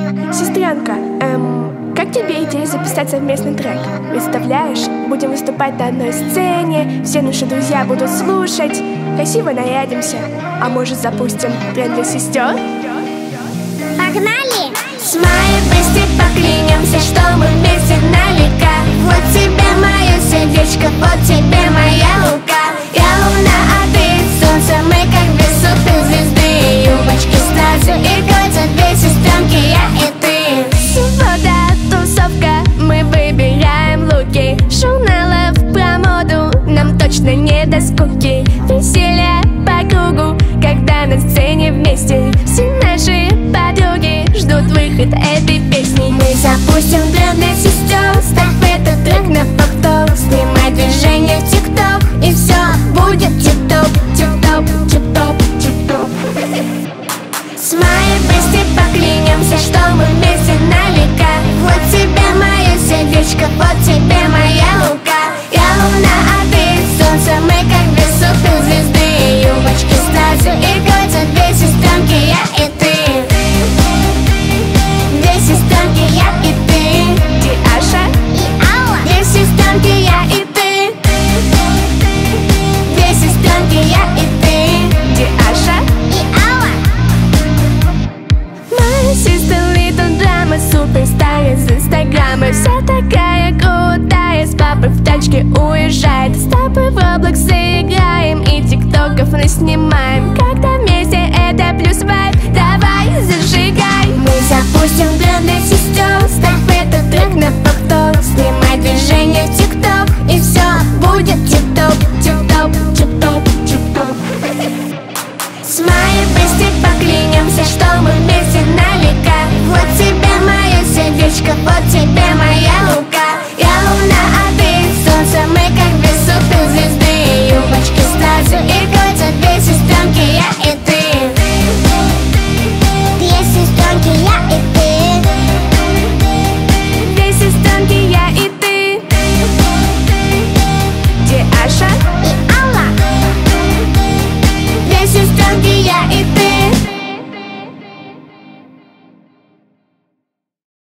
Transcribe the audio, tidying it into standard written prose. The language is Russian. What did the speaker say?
Сестренка, как тебе идея записать совместный трек? Представляешь, будем выступать на одной сцене, все наши друзья будут слушать, красиво нарядимся. А может, запустим тренд для сестер? Погнали! С Майей вместе поклянемся, что мы вместе на века. Вот тебе мое сердечко, вот тебе моя рука. Я луна, а ты солнце, мы как две суперзвезды. Юбочки, стразы и кольца, две сестренки, я и ты. Вода, тусовка, мы выбираем луки. Журналов про моду нам точно не до скуки. Веселье по кругу, когда на сцене вместе. Все наши подруги ждут выход этой песни. Мы запустим тренд для сестер, ставь этот трек на повтор. Снимай движение в ТикТок, и все будет тип-топ, тип-топ, тип-топ, тип-топ. С Майей вместе поклянемся, что мы вместе на века. Вот тебе мое сердечко, вот тебе моя рука. Я луна, а ты солнце, мы как две суперзвезды. Юбочки, стразы и кольца, две сестренки, я и ты. Две сестренки, я и ты. Диаша И Алла. Две сестренки, я и ты. Две сестренки, я и ты. Диаша И Алла. My sister little drama, суперстар из инстаграма. Вся такая крутая, с папой в тачке уезжает. С тобой в Roblox играем и тиктоков наснимаем. Когда вместе это плюс вайб, давай зажигай. Мы